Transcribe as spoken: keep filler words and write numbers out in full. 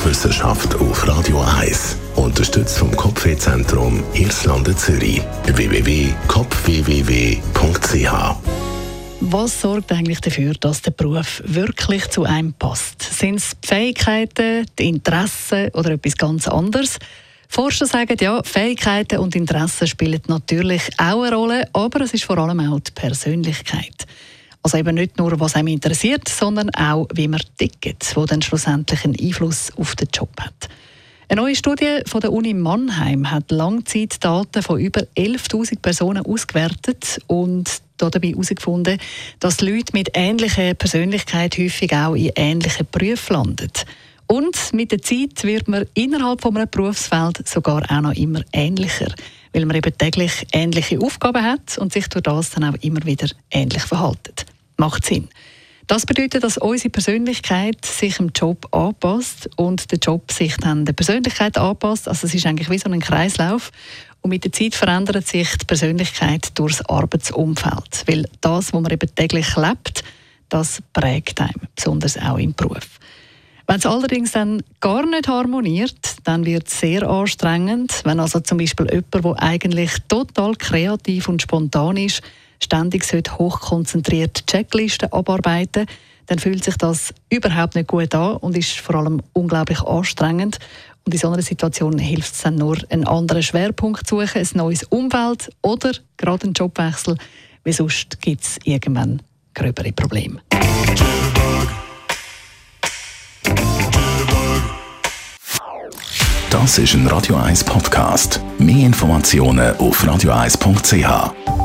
Kopfwissenschaft auf Radio eins. Unterstützt vom Kopfwehzentrum Irlande Zürich. w w w punkt kopf w w w punkt c h. Was sorgt eigentlich dafür, dass der Beruf wirklich zu einem passt? Sind es die Fähigkeiten, die Interessen oder etwas ganz anderes? Forscher sagen, ja, Fähigkeiten und Interessen spielen natürlich auch eine Rolle, aber es ist vor allem auch die Persönlichkeit. Also eben nicht nur, was einem interessiert, sondern auch, wie man tickt, wo dann schlussendlich einen Einfluss auf den Job hat. Eine neue Studie von der Uni Mannheim hat Langzeitdaten von über elftausend Personen ausgewertet und dabei herausgefunden, dass Leute mit ähnlicher Persönlichkeit häufig auch in ähnlichen Berufen landen. Und mit der Zeit wird man innerhalb von einem Berufsfeld sogar auch noch immer ähnlicher, weil man eben täglich ähnliche Aufgaben hat und sich durch das dann auch immer wieder ähnlich verhält. Macht Sinn. Das bedeutet, dass unsere Persönlichkeit sich dem Job anpasst und der Job sich dann der Persönlichkeit anpasst. Also es ist eigentlich wie so ein Kreislauf. Und mit der Zeit verändert sich die Persönlichkeit durch das Arbeitsumfeld. Weil das, was man eben täglich lebt, das prägt einem, besonders auch im Beruf. Wenn es allerdings dann gar nicht harmoniert, dann wird es sehr anstrengend. Wenn also zum Beispiel jemand, der eigentlich total kreativ und spontan ist, ständig hochkonzentriert Checklisten abarbeiten, dann fühlt sich das überhaupt nicht gut an und ist vor allem unglaublich anstrengend. Und in so einer Situation hilft es dann nur, einen anderen Schwerpunkt zu suchen, ein neues Umfeld oder gerade einen Jobwechsel, weil sonst gibt es irgendwann gröbere Probleme. Das ist ein Radio eins Podcast. Mehr Informationen auf radio eins punkt c h.